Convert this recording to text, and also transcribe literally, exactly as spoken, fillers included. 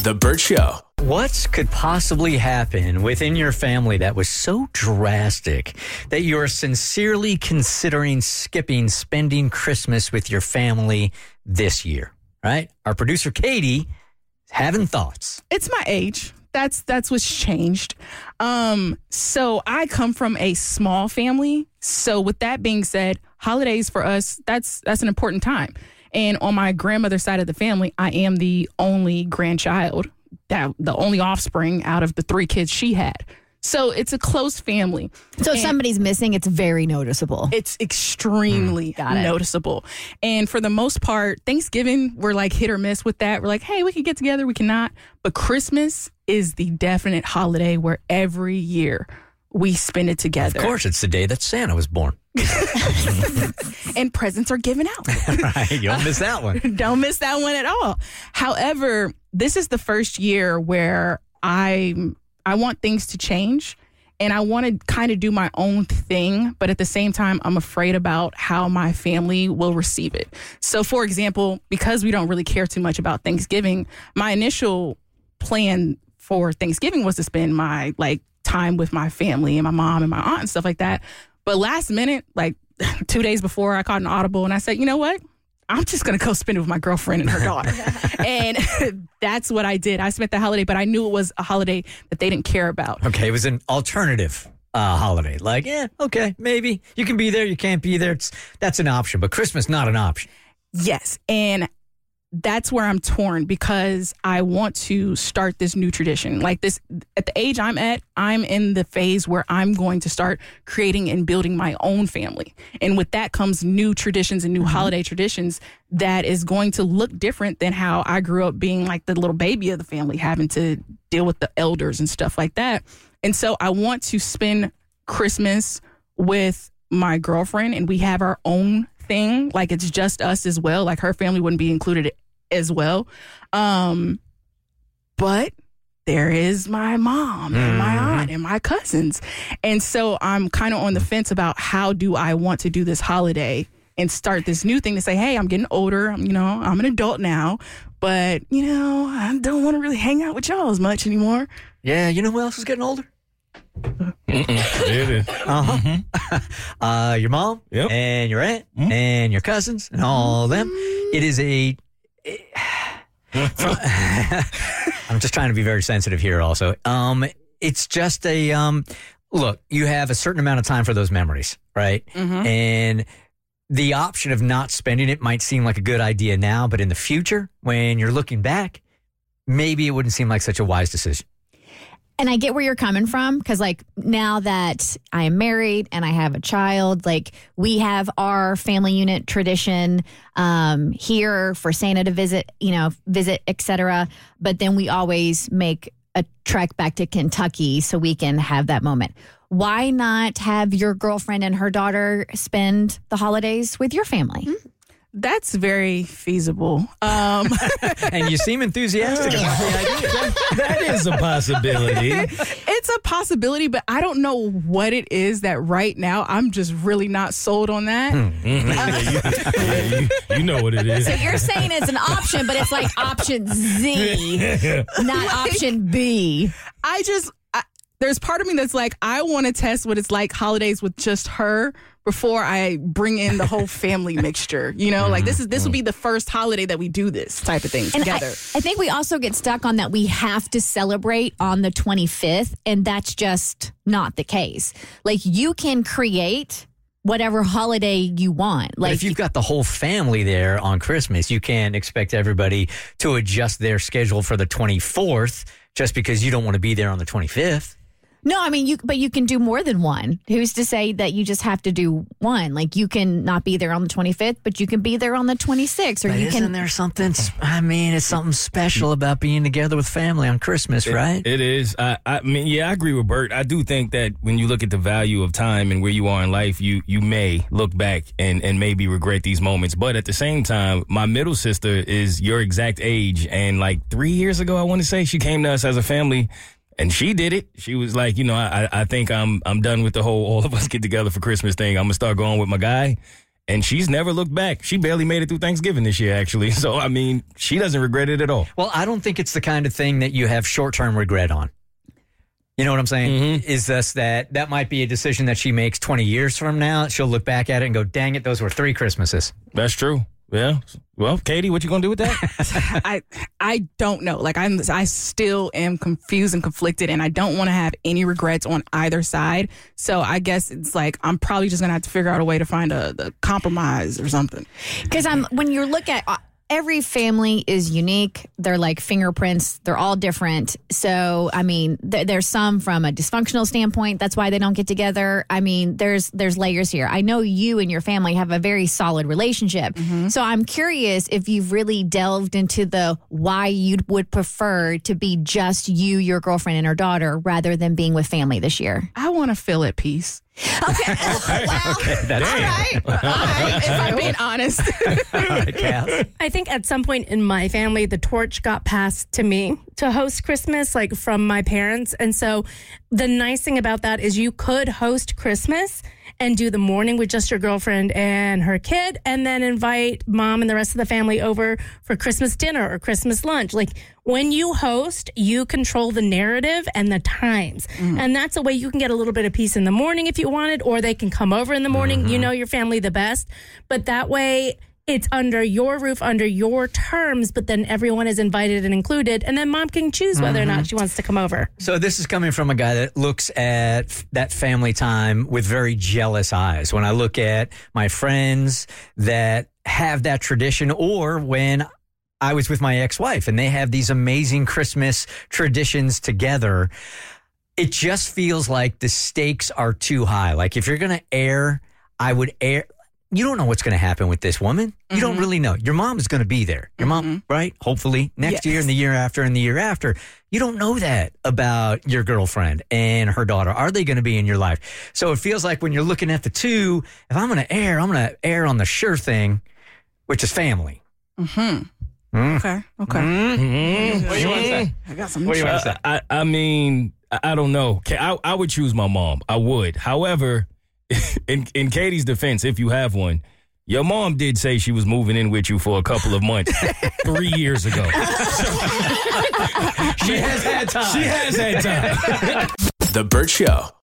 The Burt Show. What could possibly happen within your family that was so drastic that you're sincerely considering skipping spending Christmas with your family this year? Right? Our producer, Katie, having thoughts. It's my age. That's that's what's changed. Um, so I come from a small family. So with that being said, holidays for us, that's that's an important time. And on my grandmother's side of the family, I am the only grandchild, that the only offspring out of the three kids she had. So it's a close family. So if and somebody's missing, it's very noticeable. It's extremely mm, noticeable. And for the most part, Thanksgiving, we're like hit or miss with that. We're like, hey, we can get together, we cannot. But Christmas is the definite holiday where every year we spend it together. Of course, it's the day that Santa was born. And presents are given out. Right, you don't miss that one. Don't miss that one at all. However, this is the first year where I I want things to change, and I want to kind of do my own thing, but at the same time, I'm afraid about how my family will receive it. So, for example, because we don't really care too much about Thanksgiving, my initial plan for Thanksgiving was to spend my like time with my family and my mom and my aunt and stuff like that. But last minute, like two days before, I caught an audible and I said, you know what? I'm just going to go spend it with my girlfriend and her daughter. And that's what I did. I spent the holiday, but I knew it was a holiday that they didn't care about. Okay, it was an alternative uh, holiday. Like, yeah, okay, maybe. You can be there, you can't be there. It's, that's an option, but Christmas, not an option. Yes, and that's where I'm torn because I want to start this new tradition. Like this, at the age I'm at, I'm in the phase where I'm going to start creating and building my own family. And with that comes new traditions and new mm-hmm. holiday traditions that is going to look different than how I grew up being like the little baby of the family, having to deal with the elders and stuff like that. And so I want to spend Christmas with my girlfriend and we have our own thing. Like it's just us as well. Like her family wouldn't be included as well. Um, but there is my mom and my aunt and my cousins. And so I'm kind of on the fence about how do I want to do this holiday and start this new thing to say, hey, I'm getting older. I'm, you know, I'm an adult now, but, you know, I don't want to really hang out with y'all as much anymore. Yeah, you know who else is getting older? It is. Uh-huh. Mm-hmm. uh, your mom yep. and your aunt mm-hmm. and your cousins and all of them. It is a... I'm just trying to be very sensitive here also. Um, it's just a... Um, look, you have a certain amount of time for those memories, right? Mm-hmm. And the option of not spending it might seem like a good idea now, but in the future, when you're looking back, maybe it wouldn't seem like such a wise decision. And I get where you're coming from because, like, now that I am married and I have a child, like, we have our family unit tradition um, here for Santa to visit, you know, visit, et cetera. But then we always make a trek back to Kentucky so we can have that moment. Why not have your girlfriend and her daughter spend the holidays with your family? Mm-hmm. That's very feasible. Um, and you seem enthusiastic about the idea. That is a possibility. It's a possibility, but I don't know what it is that right now I'm just really not sold on that. Mm-hmm. yeah, you, yeah, you, you know what it is. So you're saying it's an option, but it's like option Z, not like, option B. I just, I, there's part of me that's like, I want to test what it's like holidays with just her before I bring in the whole family mixture. You know, like this is this will be the first holiday that we do this type of thing and together. I, I think we also get stuck on that we have to celebrate on the twenty-fifth, and that's just not the case. Like, you can create whatever holiday you want. Like, but if you've got the whole family there on Christmas, you can't expect everybody to adjust their schedule for the twenty-fourth just because you don't want to be there on the twenty-fifth. No, I mean, you, but you can do more than one. Who's to say that you just have to do one? Like, you can not be there on the twenty-fifth, but you can be there on the twenty-sixth. Or but you isn't can. there something, I mean, it's something special about being together with family on Christmas, it, right? It is. I, I mean, yeah, I agree with Bert. I do think that when you look at the value of time and where you are in life, you you may look back and, and maybe regret these moments. But at the same time, my middle sister is your exact age. And like three years ago, I want to say, she came to us as a family. And she did it. She was like, you know, I, I think I'm I'm done with the whole all of us get together for Christmas thing. I'm going to start going with my guy. and she's never looked back. She barely made it through Thanksgiving this year, actually. So, I mean, she doesn't regret it at all. Well, I don't think it's the kind of thing that you have short-term regret on. You know what I'm saying? Mm-hmm. Is this that that might be a decision that she makes twenty years from now. She'll look back at it and go, dang it, those were three Christmases. That's true. Yeah. Well, Katie, what you gonna do with that? I I don't know. Like I'm I still am confused and conflicted, and I don't want to have any regrets on either side. So I guess it's like I'm probably just gonna have to figure out a way to find a, a compromise or something. Because I'm when you look at uh, every family is unique. They're like fingerprints. They're all different. So, I mean, th- there's some from a dysfunctional standpoint. That's why they don't get together. I mean, there's there's layers here. I know you and your family have a very solid relationship. Mm-hmm. So I'm curious if you've really delved into the why you would prefer to be just you, your girlfriend, and her daughter rather than being with family this year. I want to feel at peace. Okay. okay. Well, okay. That's all right. All right. If I'm being honest. all right, Cass. I think at some point in my family, the torch got passed to me to host Christmas, like from my parents. And so the nice thing about that is you could host Christmas and do the morning with just your girlfriend and her kid, and then invite mom and the rest of the family over for Christmas dinner or Christmas lunch. Like when you host, you control the narrative and the times. Mm. And that's a way you can get a little bit of peace in the morning if you wanted, or they can come over in the morning. Mm-hmm. You know your family the best. But that way, it's under your roof, under your terms, but then everyone is invited and included, and then mom can choose whether mm-hmm. or not she wants to come over. So this is coming from a guy that looks at f- that family time with very jealous eyes. When I look at my friends that have that tradition, or when I was with my ex-wife and they have these amazing Christmas traditions together, it just feels like the stakes are too high. Like if you're going to air, I would air... You don't know what's going to happen with this woman. You mm-hmm. don't really know. Your mom is going to be there. Your mm-hmm. mom, right? Hopefully next yes. year and the year after and the year after. You don't know that about your girlfriend and her daughter. Are they going to be in your life? So it feels like when you're looking at the two, if I'm going to air, I'm going to air on the sure thing, which is family. Mm-hmm. Mm. Okay. Okay. Mm-hmm. What do you want to say? I got some. What do you want to say? I, I, I mean, I don't know. I, I would choose my mom. I would. However, In, in Katie's defense, if you have one, your mom did say she was moving in with you for a couple of months three years ago. She has had time. She has had time. The Burt Show.